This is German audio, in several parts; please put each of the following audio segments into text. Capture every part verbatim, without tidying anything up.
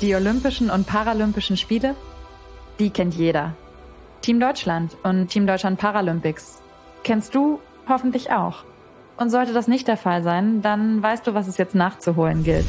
Die Olympischen und Paralympischen Spiele, die kennt jeder. Team Deutschland und Team Deutschland Paralympics kennst du hoffentlich auch. Und sollte das nicht der Fall sein, dann weißt du, was es jetzt nachzuholen gilt.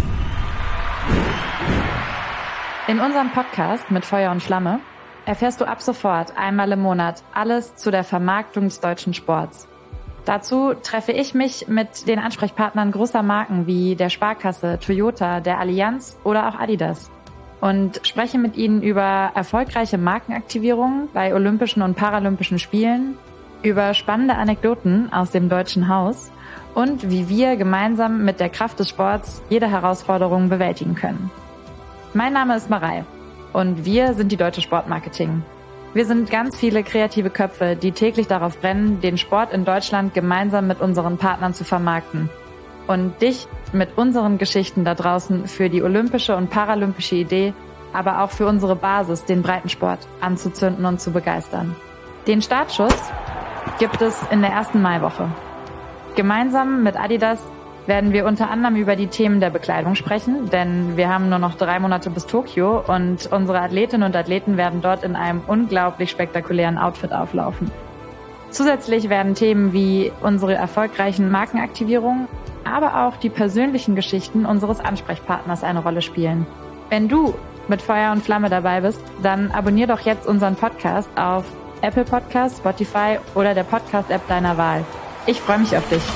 In unserem Podcast mit Feuer und Flamme erfährst du ab sofort einmal im Monat alles zu der Vermarktung des deutschen Sports. Dazu treffe ich mich mit den Ansprechpartnern großer Marken wie der Sparkasse, Toyota, der Allianz oder auch Adidas und spreche mit ihnen über erfolgreiche Markenaktivierungen bei Olympischen und Paralympischen Spielen, über spannende Anekdoten aus dem deutschen Haus und wie wir gemeinsam mit der Kraft des Sports jede Herausforderung bewältigen können. Mein Name ist Marei und wir sind die Deutsche Sportmarketing. Wir sind ganz viele kreative Köpfe, die täglich darauf brennen, den Sport in Deutschland gemeinsam mit unseren Partnern zu vermarkten und dich mit unseren Geschichten da draußen für die olympische und paralympische Idee, aber auch für unsere Basis, den Breitensport, anzuzünden und zu begeistern. Den Startschuss gibt es in der ersten Maiwoche. Gemeinsam mit Adidas werden wir unter anderem über die Themen der Bekleidung sprechen, denn wir haben nur noch drei Monate bis Tokio und unsere Athletinnen und Athleten werden dort in einem unglaublich spektakulären Outfit auflaufen. Zusätzlich werden Themen wie unsere erfolgreichen Markenaktivierungen, aber auch die persönlichen Geschichten unseres Ansprechpartners eine Rolle spielen. Wenn du mit Feuer und Flamme dabei bist, dann abonnier doch jetzt unseren Podcast auf Apple Podcasts, Spotify oder der Podcast-App deiner Wahl. Ich freue mich auf dich.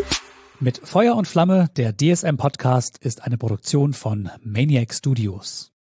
Mit Feuer und Flamme, der D S M-Podcast, ist eine Produktion von Maniac Studios.